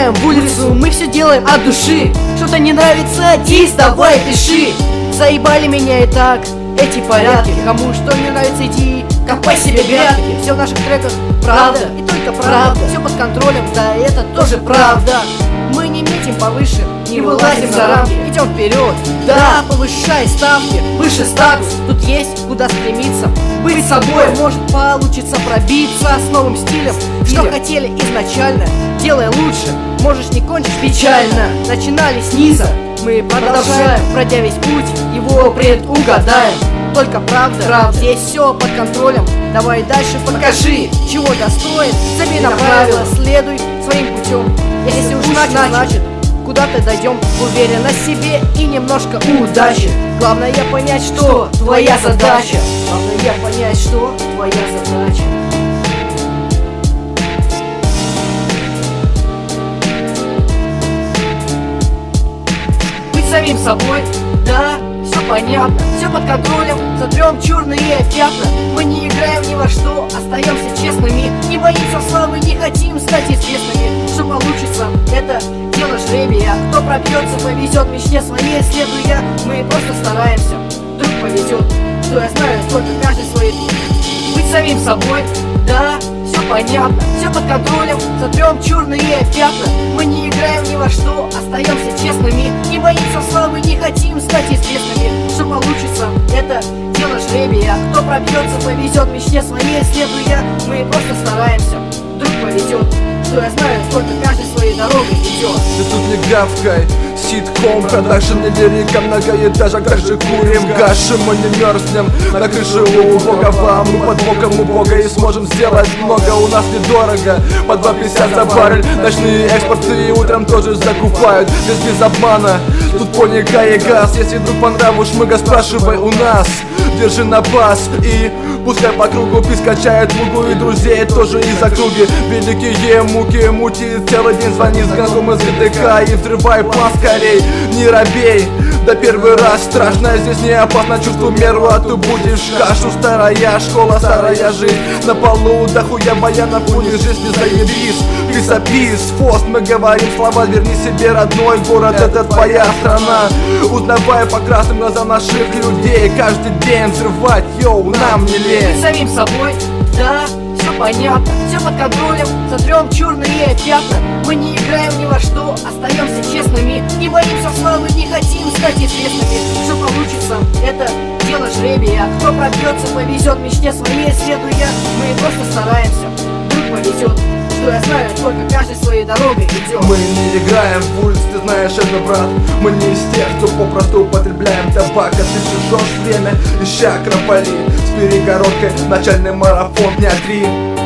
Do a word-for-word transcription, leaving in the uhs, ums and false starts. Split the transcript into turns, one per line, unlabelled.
выходим в улицу, мы все делаем от души. Что-то не нравится, дис, давай пиши. Заебали меня и так эти порядки. Кому что не нравится, иди копай себе грядки. Все в наших треках правда и только правда. Все под контролем, да это тоже правда. Мы не метим повыше, не вылазим за рамки, идем вперед, да, повышай ставки, выше статус. Тут есть куда стремиться, быть собой, может получится пробиться с новым стилем. Что хотели изначально, делай лучше, можешь не кончить печально. Начинали снизу, мы продолжаем, пройдя весь путь, его предугадаем. Только правда, правда, здесь все под контролем. Давай дальше покажи, чего достоин. Забей на правила, следуй своим путем. Если уж начал, значит, куда-то дойдем. Уверенно в себе и немножко удачи. Главное понять, что твоя задача. Главное понять, что твоя задача. Быть самим собой, да, все понятно, все под контролем, сотрем черные пятна. Мы не играем ни во что, остаемся честными. Не боимся славы, не хотим стать известными. Что получится, это дело жребия. Кто пробьется, повезет мечте своей следуя. Мы просто стараемся, вдруг повезет. Что я знаю, только каждый свой. Быть самим собой, да, все понятно, все под контролем, сотрем черные пятна. Мы не играем ни во что, остаемся честными. Не боимся славы, не хотим стать известными. Что получится, это дело жребия. Кто пробьется, повезет мечте своей следуя. Мы просто стараемся, вдруг повезет. Что я знаю, только каждый своей дорогой идет.
Ты тут не гавкай, ситком, продакшн не лирика, многоэтажек, также курим гаши. Мы не мерзнем на крыше у Бога, вам мы под боком у Бога и сможем сделать много. У нас недорого, по два пятьдесят за баррель. Ночные экспорты утром тоже закупают, без без обмана. Тут коньяка и газ, если вдруг понравишь, мы спрашивай у нас. Держи на пас и пускай по кругу прискачает лугу и друзей тоже из округи. Великие муки мутит целый день, звони с гангом из ГТК и взрывай план скорей. Не робей, да первый раз страшно, здесь не опасно, чувствуй меру, а ты будешь кашу. Старая школа, старая жизнь, на полу дохуя баянов, будешь жизнь не заебись. Лесопис, фост, мы говорим слова, верни себе родной город, это твоя страна. Узнавай по красным глазам наших людей, каждый день взрывать, йоу, нам не лень.
Быть самим собой, да, все понятно, все под контролем, сотрем черные пятна. Мы не играем ни во что, остаемся честными. Не боимся славы, не хотим стать известными. Что получится, это дело жребия. Кто пробьется, повезет мечте своей следуя. Мы просто стараемся, вдруг повезет. Что я знаю, только каждый своей дорогой идет.
Мы не играем в улиц, ты знаешь это, брат. Мы не из тех, кто попросту употребляем табак. А ты чужешь время, ища акрополи с перегородкой, начальный марафон дня три.